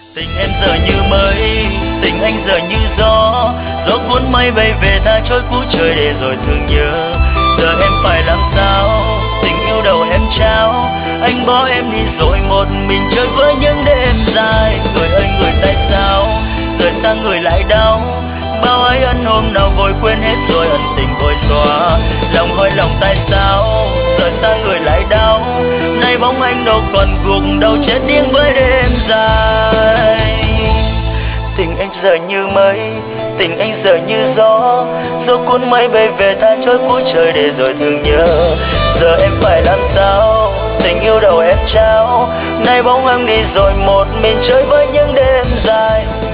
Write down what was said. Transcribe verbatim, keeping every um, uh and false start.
Tình em giờ như mây, tình anh giờ như gió, gió cuốn mây bay về tha trôi cuối trời để rồi thương nhớ. Giờ em phải làm sao, tình yêu đầu em trao, anh bỏ em đi rồi một mình chơi với những đêm dài. Rồi anh người tại sao, rời xa người lại đau, bao ấy ân hôm nào vội quên hết rồi ân tình vội xóa. Lòng hỏi lòng tại sao, rời xa người lại đau, nay bóng anh đâu còn gục đâu chết điên với đêm dài. Tình anh giờ như mây, tình anh giờ như gió, gió cuốn mây bay về tha trôi cuối trời để rồi thương nhớ. Giờ em phải làm sao, tình yêu đầu em trao, nay bóng anh đi rồi một mình chơi với những đêm dài.